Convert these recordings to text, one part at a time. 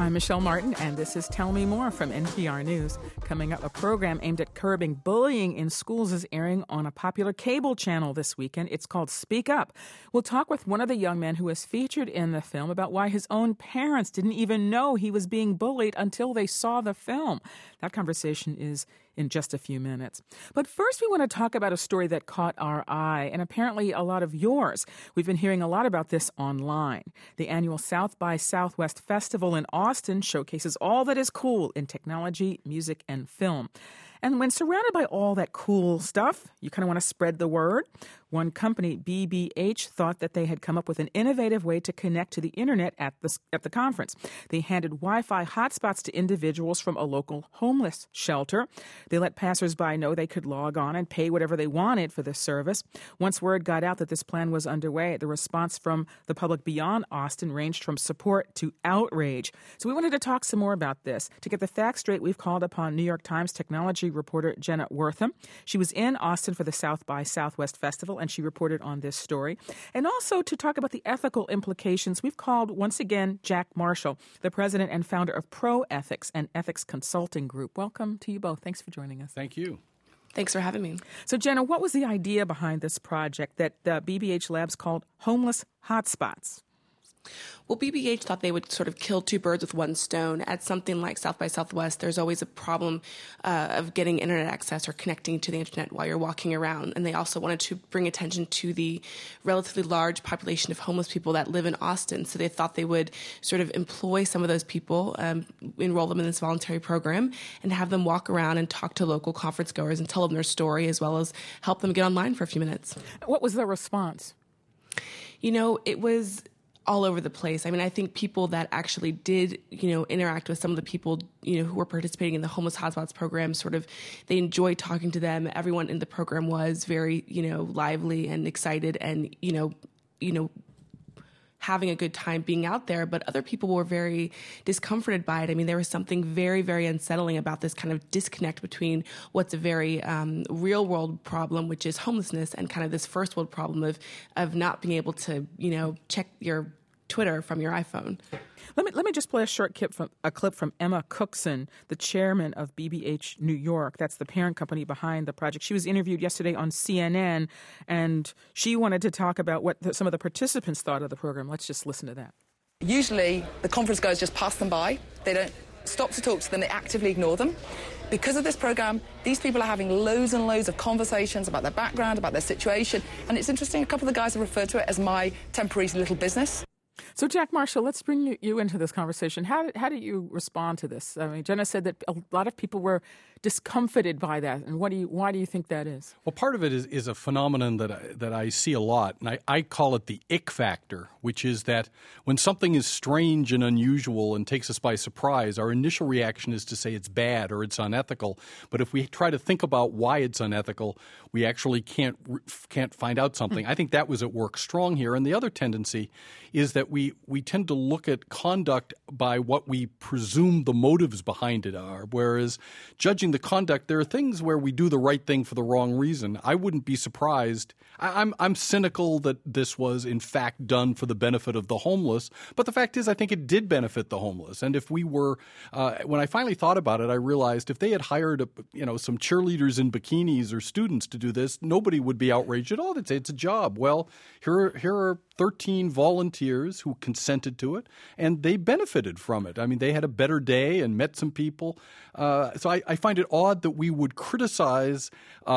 I'm Michelle Martin, and this is Tell Me More from NPR News. Coming up, a program aimed at curbing bullying in schools is airing on a popular cable channel this weekend. It's called Speak Up. We'll talk with one of the young men who was featured in the film about why his own parents didn't even know he was being bullied until they saw the film. That conversation is in just a few minutes. But first, we want to talk about a story that caught our eye, and apparently a lot of yours. We've been hearing a lot about this online. The annual South by Southwest Festival in Austin showcases all that is cool in technology, music, and film. And when surrounded by all that cool stuff, you kind of want to spread the word. One company, BBH, thought that they had come up with an innovative way to connect to the internet at the conference. They handed Wi-Fi hotspots to individuals from a local homeless shelter. They let passersby know they could log on and pay whatever they wanted for the service. Once word got out that this plan was underway, the response from the public beyond Austin ranged from support to outrage. So we wanted to talk some more about this. To get the facts straight, we've called upon New York Times technology reporter Jenna Wortham. She was in Austin for the South by Southwest Festival, and she reported on this story. And also to talk about the ethical implications, we've called, once again, Jack Marshall, the president and founder of Pro Ethics, an ethics consulting group. Welcome to you both. Thanks for joining us. Thank you. Thanks for having me. So, Jenna, what was the idea behind this project that BBH Labs called Homeless Hotspots? Well, BBH thought they would sort of kill two birds with one stone. At something like South by Southwest, there's always a problem of getting internet access or connecting to the internet while you're walking around. And they also wanted to bring attention to the relatively large population of homeless people that live in Austin. So they thought they would sort of employ some of those people, enroll them in this voluntary program, and have them walk around and talk to local conference goers and tell them their story, as well as help them get online for a few minutes. What was the response? You know, it was all over the place. I mean, I think people that actually did, interact with some of the people, who were participating in the Homeless Hotspots program, sort of, they enjoyed talking to them. Everyone in the program was very, lively and excited and, having a good time being out there. But other people were very discomforted by it. I mean, there was something very, very unsettling about this kind of disconnect between what's a very real world problem, which is homelessness, and kind of this first world problem of not being able to, check your Twitter from your iPhone. Let me just play a short clip from Emma Cookson, the chairman of BBH New York. That's the parent company behind the project. She was interviewed yesterday on CNN, and she wanted to talk about what some of the participants thought of the program. Let's just listen to that. Usually, the conference goers just pass them by. They don't stop to talk to them. They actively ignore them. Because of this program, these people are having loads and loads of conversations about their background, about their situation. And it's interesting, a couple of the guys have referred to it as my temporary little business. So, Jack Marshall, let's bring you into this conversation. How do you respond to this? I mean, Jenna said that a lot of people were discomfited by that, and why do you think that is? Well, part of it is a phenomenon that I see a lot, and I call it the ick factor, which is that when something is strange and unusual and takes us by surprise, our initial reaction is to say it's bad or it's unethical. But if we try to think about why it's unethical, we actually can't find out something. I think that was at work strong here. And the other tendency is that we tend to look at conduct by what we presume the motives behind it are, whereas judging the conduct, there are things where we do the right thing for the wrong reason. I wouldn't be surprised. I'm cynical that this was in fact done for the benefit of the homeless, but the fact is I think it did benefit the homeless. And if we were when I finally thought about it, I realized if they had hired some cheerleaders in bikinis or students to do this, nobody would be outraged at all. They'd say it's a job. Well, here are 13 volunteers who consented to it, and they benefited from it. I mean, they had a better day and met some people. So I find it odd that we would criticize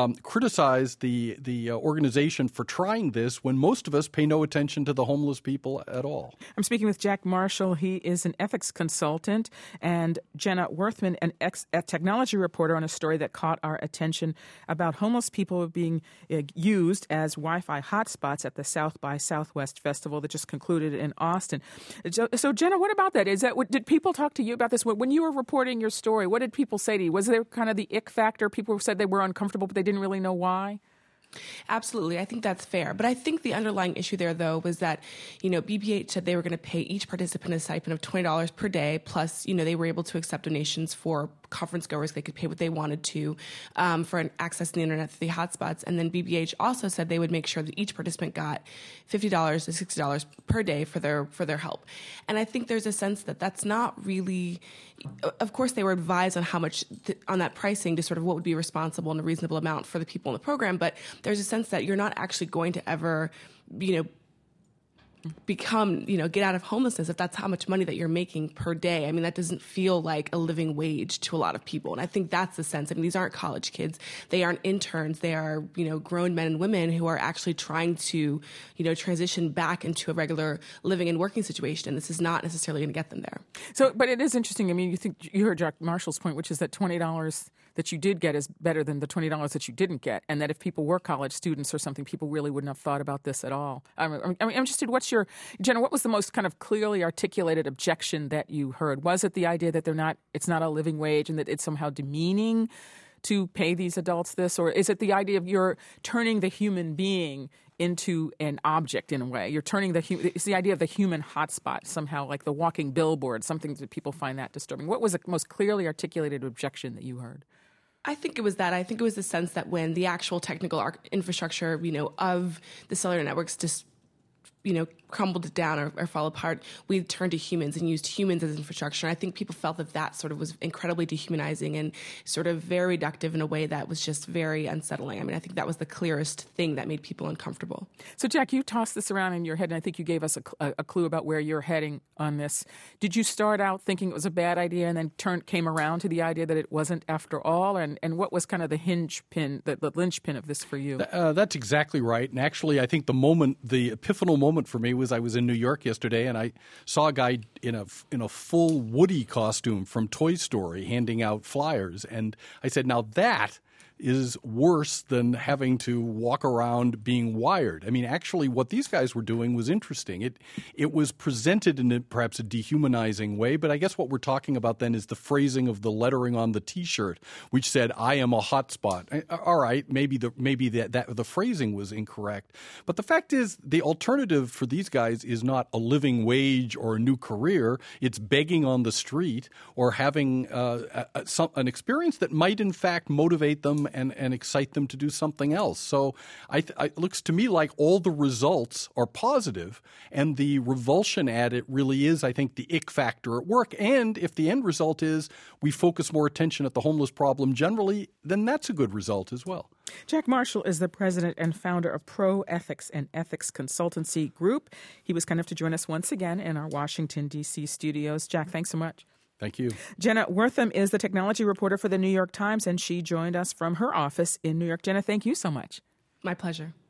the organization for trying this when most of us pay no attention to the homeless people at all. I'm speaking with Jack Marshall. He is an ethics consultant, and Jenna Wortham, a technology reporter on a story that caught our attention about homeless people being used as Wi-Fi hotspots at the South by Southwest Festival that just concluded in Austin. So Jenna, what about that? Did people talk to you about this? When you were reporting your story, what did people say to you? Was there kind of the ick factor? People said they were uncomfortable, but they didn't really know why? Absolutely. I think that's fair. But I think the underlying issue there, though, was that, BPH said they were going to pay each participant a stipend of $20 per day, plus, they were able to accept donations for conference goers. They could pay what they wanted to for access to the internet through the hotspots. And then BPH also said they would make sure that each participant got $50 to $60 per day for their help. And I think there's a sense that that's not really, of course, they were advised on how much, on that pricing to sort of what would be responsible and a reasonable amount for the people in the program, but there's a sense that you're not actually going to ever, become, get out of homelessness if that's how much money that you're making per day. I mean, that doesn't feel like a living wage to a lot of people. And I think that's the sense. I mean, these aren't college kids. They aren't interns. They are, grown men and women who are actually trying to, transition back into a regular living and working situation. And this is not necessarily going to get them there. So, but it is interesting. I mean, you heard Jack Marshall's point, which is that $20 that you did get is better than the $20 that you didn't get. And that if people were college students or something, people really wouldn't have thought about this at all. I'm interested, Jenna, what was the most kind of clearly articulated objection that you heard? Was it the idea that it's not a living wage and that it's somehow demeaning to pay these adults this? Or is it the idea of you're turning the human being into an object in a way? You're turning it's the idea of the human hotspot somehow, like the walking billboard, something that people find that disturbing. What was the most clearly articulated objection that you heard? I think it was that. I think it was the sense that when the actual technical infrastructure, of the cellular networks just, crumbled down or fell apart, we turned to humans and used humans as infrastructure. And I think people felt that sort of was incredibly dehumanizing and sort of very reductive in a way that was just very unsettling. I mean, I think that was the clearest thing that made people uncomfortable. So, Jack, you tossed this around in your head, and I think you gave us a clue about where you're heading on this. Did you start out thinking it was a bad idea and then came around to the idea that it wasn't after all? And what was kind of the the linchpin of this for you? That's exactly right. And actually, I think the epiphanal moment for me was I was in New York yesterday, and I saw a guy in a full Woody costume from Toy Story handing out flyers, and I said, now that is worse than having to walk around being wired. I mean, actually, what these guys were doing was interesting. It was presented in perhaps a dehumanizing way, but I guess what we're talking about then is the phrasing of the lettering on the T-shirt, which said, "I am a hotspot." All right, maybe the phrasing was incorrect, but the fact is, the alternative for these guys is not a living wage or a new career. It's begging on the street or having an experience that might, in fact, motivate them and excite them to do something else. So it looks to me like all the results are positive, and the revulsion at it really is, I think, the ick factor at work. And if the end result is we focus more attention at the homeless problem generally, then that's a good result as well. Jack Marshall is the president and founder of Pro Ethics and Ethics Consultancy Group. He was kind enough to join us once again in our Washington, D.C. studios. Jack, thanks so much. Thank you. Jenna Wortham is the technology reporter for the New York Times, and she joined us from her office in New York. Jenna, thank you so much. My pleasure.